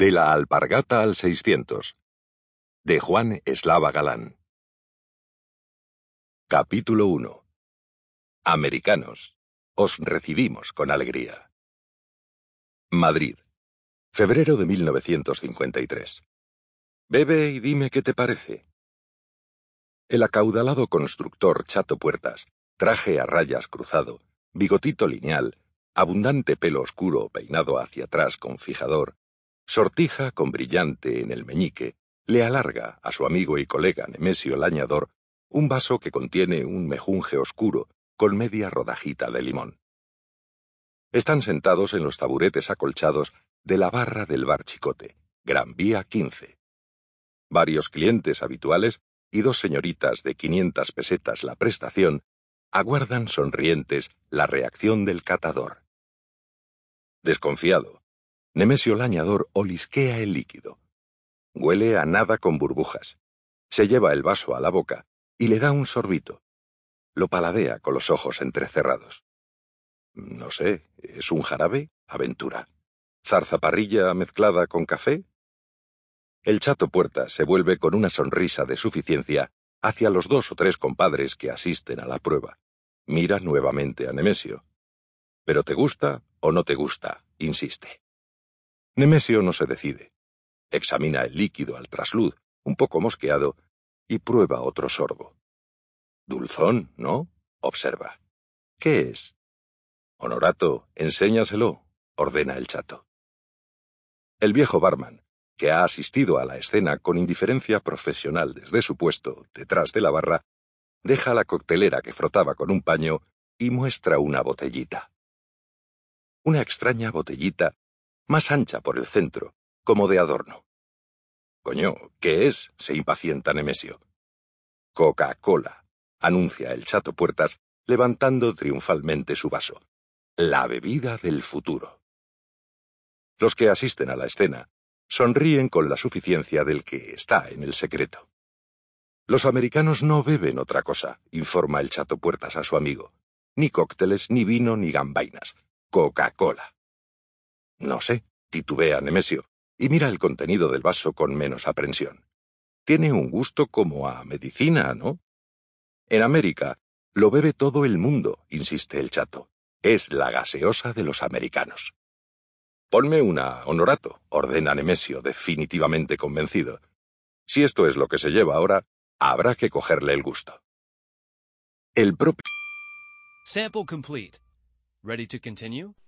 De la alpargata al 600. De Juan Eslava Galán. Capítulo 1. Americanos, os recibimos con alegría. Madrid, febrero de 1953. Bebe y dime qué te parece. El acaudalado constructor Chato Puertas, traje a rayas cruzado, bigotito lineal, abundante pelo oscuro peinado hacia atrás con fijador, sortija con brillante en el meñique, le alarga a su amigo y colega Nemesio Lañador un vaso que contiene un mejunje oscuro con media rodajita de limón. Están sentados en los taburetes acolchados de la barra del Bar Chicote, Gran Vía 15. Varios clientes habituales y dos señoritas de 500 pesetas la prestación aguardan sonrientes la reacción del catador. Desconfiado, Nemesio Lañador olisquea el líquido. Huele a nada con burbujas. Se lleva el vaso a la boca y le da un sorbito. Lo paladea con los ojos entrecerrados. No sé, ¿es un jarabe? Aventura. ¿Zarzaparrilla mezclada con café? El Chato Puertas se vuelve con una sonrisa de suficiencia hacia los 2 o 3 compadres que asisten a la prueba. Mira nuevamente a Nemesio. ¿Pero te gusta o no te gusta?, insiste. Nemesio no se decide. Examina el líquido al trasluz, un poco mosqueado, y prueba otro sorbo. Dulzón, ¿no?, observa. ¿Qué es? Honorato, enséñaselo, ordena el Chato. El viejo barman, que ha asistido a la escena con indiferencia profesional desde su puesto, detrás de la barra, deja la coctelera que frotaba con un paño y muestra una botellita. Una extraña botellita, más ancha por el centro, como de adorno. Coño, ¿qué es?, se impacienta Nemesio. Coca-Cola, anuncia el Chato Puertas, levantando triunfalmente su vaso. La bebida del futuro. Los que asisten a la escena sonríen con la suficiencia del que está en el secreto. Los americanos no beben otra cosa, informa el Chato Puertas a su amigo. Ni cócteles, ni vino, ni gambainas. Coca-Cola. No sé, titubea Nemesio, y mira el contenido del vaso con menos aprensión. Tiene un gusto como a medicina, ¿no? En América lo bebe todo el mundo, insiste el Chato. Es la gaseosa de los americanos. Ponme una, Honorato, ordena Nemesio, definitivamente convencido. Si esto es lo que se lleva ahora, habrá que cogerle el gusto. El propio... Sample complete. Ready to continue?